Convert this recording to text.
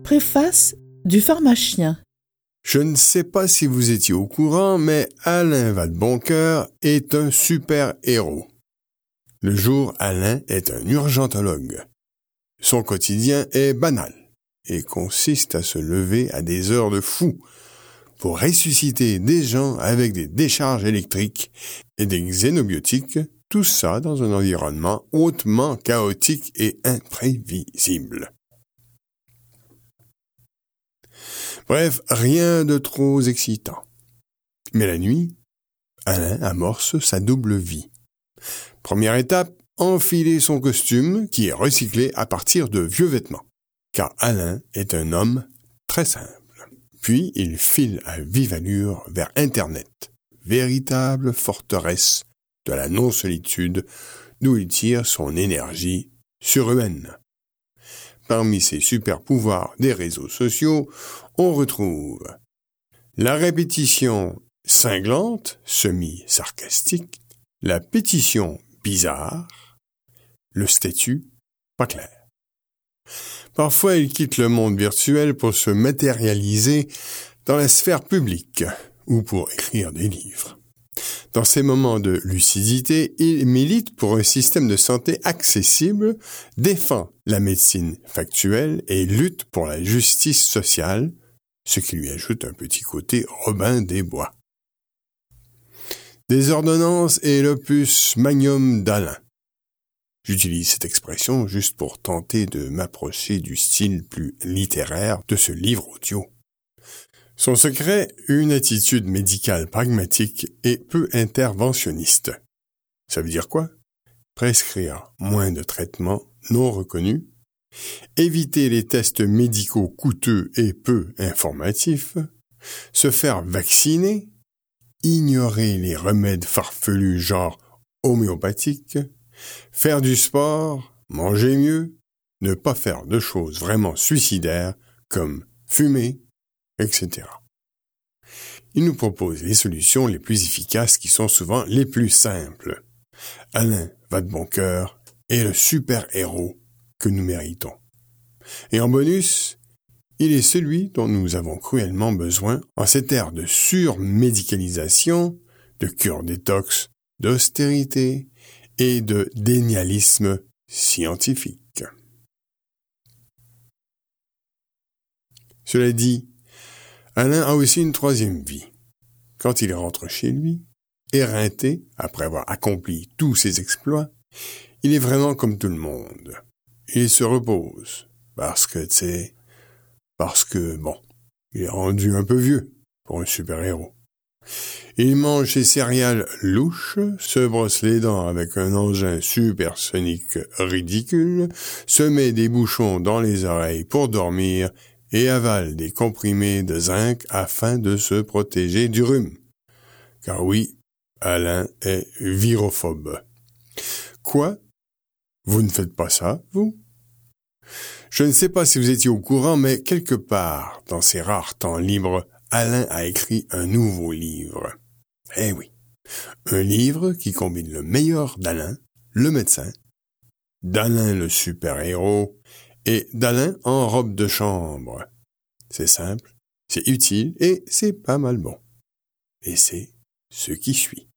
Préface du pharmacien. Je ne sais pas si vous étiez au courant, mais Alain Vadeboncoeur est un super-héros. Le jour, Alain est un urgentologue. Son quotidien est banal et consiste à se lever à des heures de fou pour ressusciter des gens avec des décharges électriques et des xénobiotiques, tout ça dans un environnement hautement chaotique et imprévisible. Bref, rien de trop excitant. Mais la nuit, Alain amorce sa double vie. Première étape, enfiler son costume qui est recyclé à partir de vieux vêtements. Car Alain est un homme très simple. Puis il file à vive allure vers Internet, véritable forteresse de la non-solitude d'où il tire son énergie surhumaine. Parmi ses super-pouvoirs des réseaux sociaux, on retrouve la répétition cinglante, semi-sarcastique, la pétition bizarre, le statut pas clair. Parfois, il quitte le monde virtuel pour se matérialiser dans la sphère publique ou pour écrire des livres. Dans ces moments de lucidité, il milite pour un système de santé accessible, défend la médecine factuelle et lutte pour la justice sociale, ce qui lui ajoute un petit côté Robin des Bois. Des ordonnances est l'opus magnum d'Alain. J'utilise cette expression juste pour tenter de m'approcher du style plus littéraire de ce livre audio. Son secret, une attitude médicale pragmatique et peu interventionniste. Ça veut dire quoi? Prescrire moins de traitements non reconnus, éviter les tests médicaux coûteux et peu informatifs, se faire vacciner, ignorer les remèdes farfelus genre homéopathiques, faire du sport, manger mieux, ne pas faire de choses vraiment suicidaires comme fumer, etc. Il nous propose les solutions les plus efficaces qui sont souvent les plus simples. Alain Vadeboncoeur est le super-héros que nous méritons. Et en bonus, il est celui dont nous avons cruellement besoin en cette ère de surmédicalisation, de cure détox, d'austérité et de dénialisme scientifique. Cela dit, Alain a aussi une troisième vie. Quand il rentre chez lui, éreinté, après avoir accompli tous ses exploits, il est vraiment comme tout le monde. Il se repose, parce que il est rendu un peu vieux pour un super-héros. Il mange ses céréales louches, se brosse les dents avec un engin supersonique ridicule, se met des bouchons dans les oreilles pour dormir et avale des comprimés de zinc afin de se protéger du rhume. Car oui, Alain est virophobe. Quoi? Vous ne faites pas ça, vous? Je ne sais pas si vous étiez au courant, mais quelque part, dans ses rares temps libres, Alain a écrit un nouveau livre. Eh oui, un livre qui combine le meilleur d'Alain, le médecin, d'Alain le super-héros, et d'Alain en robe de chambre. C'est simple, c'est utile et c'est pas mal bon. Et c'est ce qui suit.